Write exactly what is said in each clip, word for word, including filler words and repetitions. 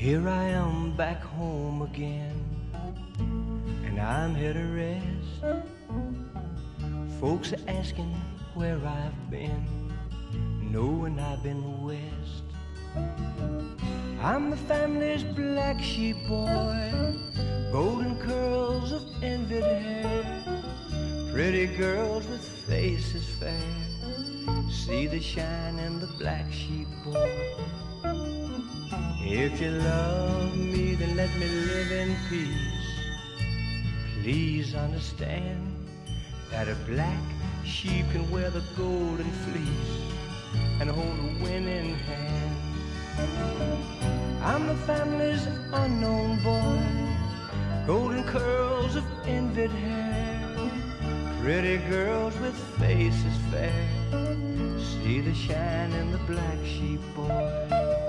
Here I am back home again, and I'm here to rest. Folks are asking where I've been, knowing I've been west. I'm the family's black sheep boy, golden curls of envied hair, pretty girls with faces fair, see the shine in the black sheep boy. If you love me, then let me live in peace. Please understand that a black sheep can wear the golden fleece and hold a winning hand. I'm the family's unknown boy, golden curls of envied hair, pretty girls with faces fair, see the shine in the black sheep boy.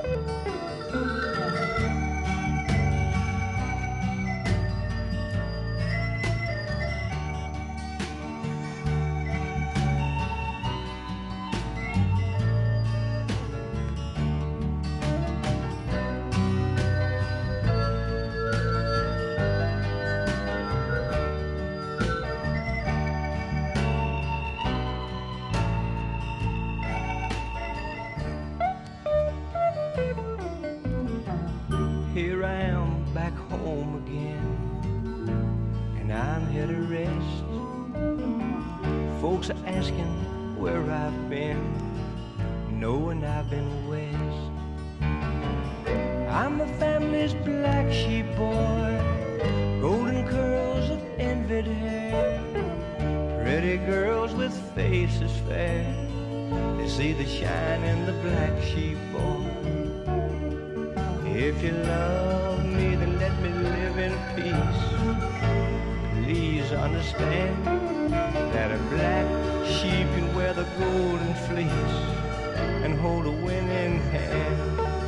Here I am back home again, and I'm here to rest. Folks are asking where I've been, knowing I've been west. I'm the family's black sheep boy, golden curls of envied hair, pretty girls with faces fair, they see the shine in the black sheep boy. If you love me, then let me live in peace. Please understand that a black sheep can wear the golden fleece and hold a winning hand.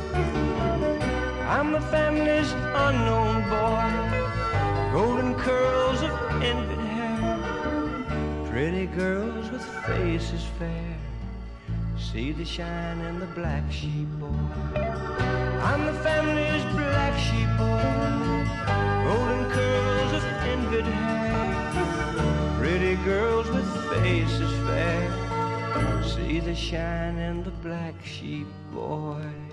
I'm the family's unknown boy, golden curls of envied hair, pretty girls with faces fair, see the shine in the black sheep boy. I'm the family's black sheep boy, golden curls of envied hair, pretty girls with faces fair, see the shine in the black sheep boy.